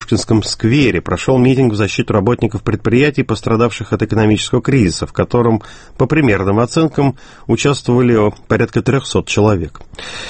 Пушкинском сквере прошел митинг в защиту работников предприятий, пострадавших от экономического кризиса, в котором, по примерным оценкам, участвовали порядка 300 человек.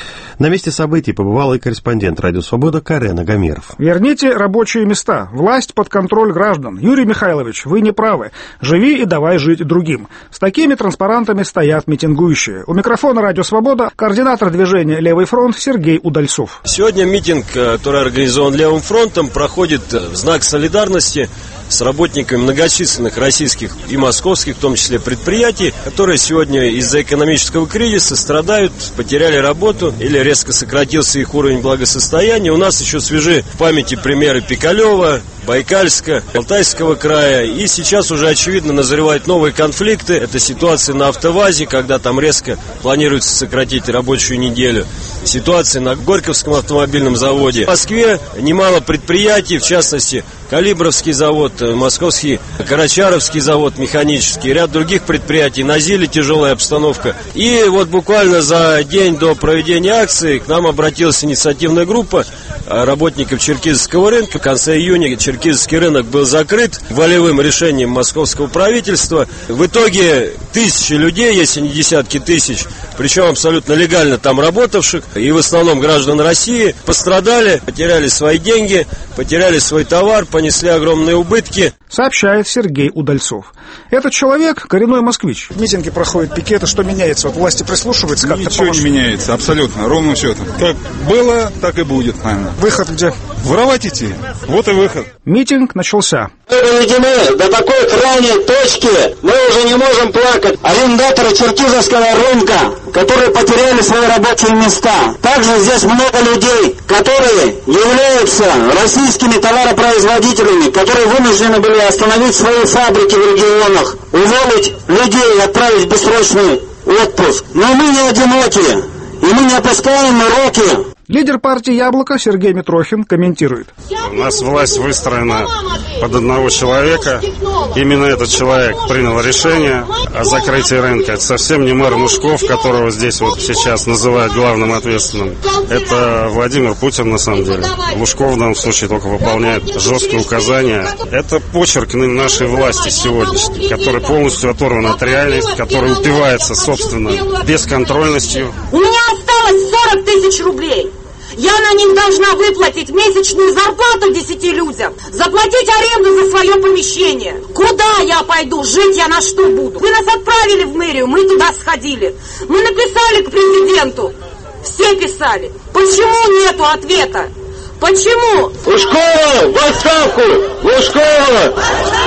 На месте событий побывал и корреспондент «Радио Свобода» Карен Агамиров. Верните рабочие места. Власть под контроль граждан. Юрий Михайлович, вы не правы. Живи и давай жить другим. С такими транспарантами стоят митингующие. У микрофона «Радио Свобода» координатор движения «Левый фронт» Сергей Удальцов. Сегодня митинг, который организован Левым фронтом, проходит в знак солидарности с работниками многочисленных российских и московских, в том числе предприятий, которые сегодня из-за экономического кризиса страдают, потеряли работу или резко сократился их уровень благосостояния. У нас еще свежи в памяти примеры Пикалева, Байкальска, Алтайского края. И сейчас уже, очевидно, назревают новые конфликты. Это ситуация на АвтоВАЗе, когда там резко планируется сократить рабочую неделю. Ситуация на Горьковском автомобильном заводе. В Москве немало предприятий, в частности, Калибровский завод, Московский Карачаровский завод механический, ряд других предприятий. На Зиле тяжелая обстановка. И вот буквально за день до проведения акции к нам обратилась инициативная группа работников Черкизовского рынка. В конце июня Черкизовский рынок был закрыт волевым решением московского правительства. В итоге тысячи людей, если не десятки тысяч, причем абсолютно легально там работавших, и в основном граждан России, пострадали, потеряли свои деньги, потеряли свой товар, понесли огромные убытки. Сообщает Сергей Удальцов. Этот человек коренной москвич. В митинге проходят пикеты. Что меняется? Вот власти прислушиваются как-то? Ничего не меняется, абсолютно, ровным счетом. Как было, так и будет, наверное. Выход где? Воровать идти. Вот и выход. Митинг начался. Мы доведены до такой крайней точки, мы уже не можем плакать. Арендаторы Черкизовского рынка, которые потеряли свои рабочие места. Также здесь много людей, которые являются российскими товаропроизводителями, которые вынуждены были остановить свои фабрики в регионах, уволить людей и отправить в бессрочный отпуск. Но мы не одиноки, и мы не опускаем руки. Лидер партии «Яблоко» Сергей Митрохин комментирует. У нас власть выстроена под одного человека. Именно этот человек принял решение о закрытии рынка. Это совсем не мэр Мушков, которого здесь вот сейчас называют главным ответственным. Это Владимир Путин на самом деле. Лужков в данном случае только выполняет жесткие указания. Это почерк нашей власти сегодняшней, который полностью оторван от реальности, который упивается собственной бесконтрольностью. У меня осталось 40 тысяч рублей. Я на них должна выплатить месячную зарплату 10 людям, заплатить аренду за свое помещение. Куда я пойду? Жить я на что буду? Вы нас отправили в мэрию, мы туда сходили. Мы написали к президенту. Все писали. Почему нету ответа? Почему? Лужкова, в отставку! Лужкова!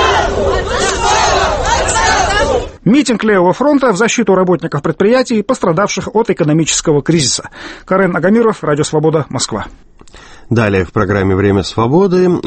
Митинг Левого фронта в защиту работников предприятий, пострадавших от экономического кризиса. Карен Агамиров, Радио Свобода, Москва. Далее в программе «Время свободы»